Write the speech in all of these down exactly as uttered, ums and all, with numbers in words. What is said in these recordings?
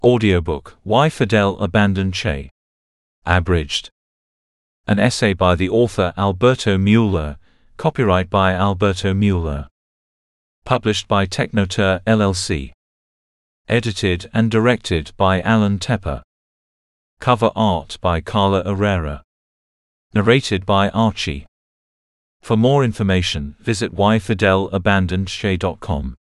Audiobook, Why Fidel Abandoned Che. Abridged. An essay by the author Alberto Mueller, copyright by Alberto Mueller. Published by Technoteur L L C. Edited and directed by Alan Tepper. Cover art by Carla Herrera. Narrated by Archie. For more information, visit why fidel abandoned che dot com.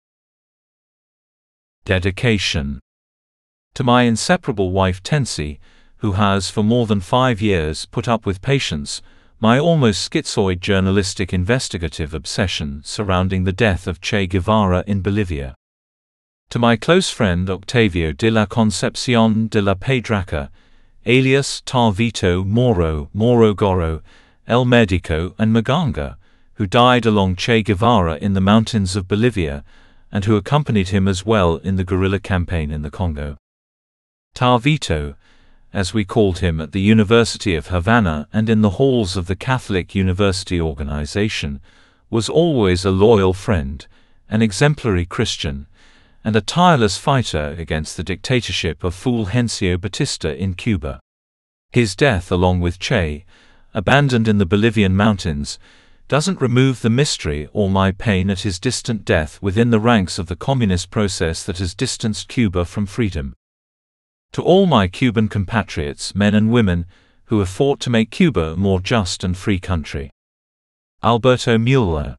Dedication. To my inseparable wife Tensi, who has for more than five years put up with patience my almost schizoid journalistic investigative obsession surrounding the death of Che Guevara in Bolivia. To my close friend Octavio de la Concepcion de la Pedraca, alias Tarvito Moro Moro Goro, El Medico and Maganga, who died along Che Guevara in the mountains of Bolivia, and who accompanied him as well in the guerrilla campaign in the Congo. Tarvito, as we called him at the University of Havana and in the halls of the Catholic University Organization, was always a loyal friend, an exemplary Christian, and a tireless fighter against the dictatorship of Fulgencio Batista in Cuba. His death, along with Che, abandoned in the Bolivian mountains, doesn't remove the mystery or my pain at his distant death within the ranks of the communist process that has distanced Cuba from freedom. To all my Cuban compatriots, men and women, who have fought to make Cuba a more just and free country. Alberto Mueller.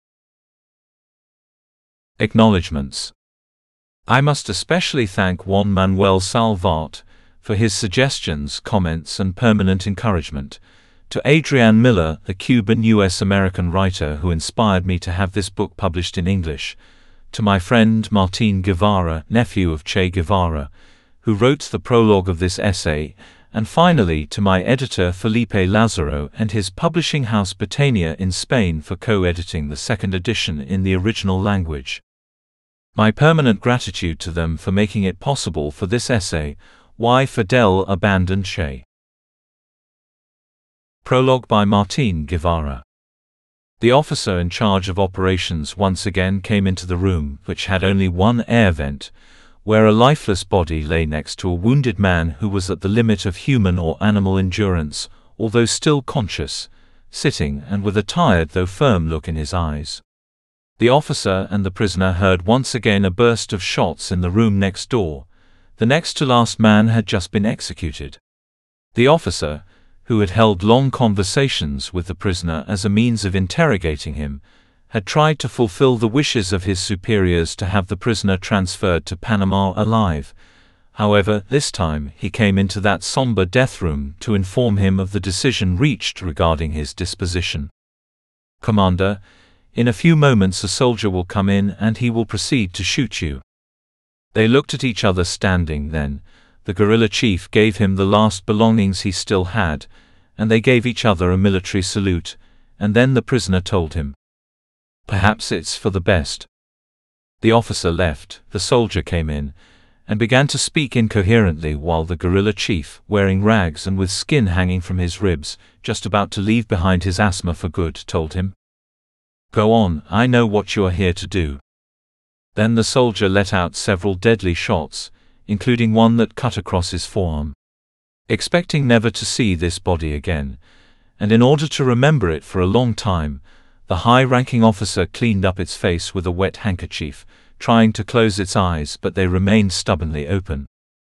Acknowledgements. I must especially thank Juan Manuel Salvat for his suggestions, comments and permanent encouragement, to Adrienne Miller, the Cuban U S American writer who inspired me to have this book published in English, to my friend Martin Guevara, nephew of Che Guevara, who wrote the prologue of this essay, and finally to my editor Felipe Lazaro and his publishing house Botania in Spain for co-editing the second edition in the original language. My permanent gratitude to them for making it possible for this essay, Why Fidel Abandoned Che. Prologue by Martin Guevara. The officer in charge of operations once again came into the room, which had only one air vent, where a lifeless body lay next to a wounded man who was at the limit of human or animal endurance, although still conscious, sitting and with a tired though firm look in his eyes. The officer and the prisoner heard once again a burst of shots in the room next door. The next to last man had just been executed. The officer, who had held long conversations with the prisoner as a means of interrogating him, had tried to fulfill the wishes of his superiors to have the prisoner transferred to Panama alive. However, this time he came into that somber death room to inform him of the decision reached regarding his disposition. "Commander, in a few moments a soldier will come in and he will proceed to shoot you." They looked at each other standing. Then the guerrilla chief gave him the last belongings he still had, and they gave each other a military salute, and then the prisoner told him, "Perhaps it's for the best." The officer left, the soldier came in, and began to speak incoherently while the guerrilla chief, wearing rags and with skin hanging from his ribs, just about to leave behind his asthma for good, told him, "Go on, I know what you are here to do." Then the soldier let out several deadly shots, including one that cut across his forearm. Expecting never to see this body again, and in order to remember it for a long time, the high-ranking officer cleaned up its face with a wet handkerchief, trying to close its eyes, but they remained stubbornly open.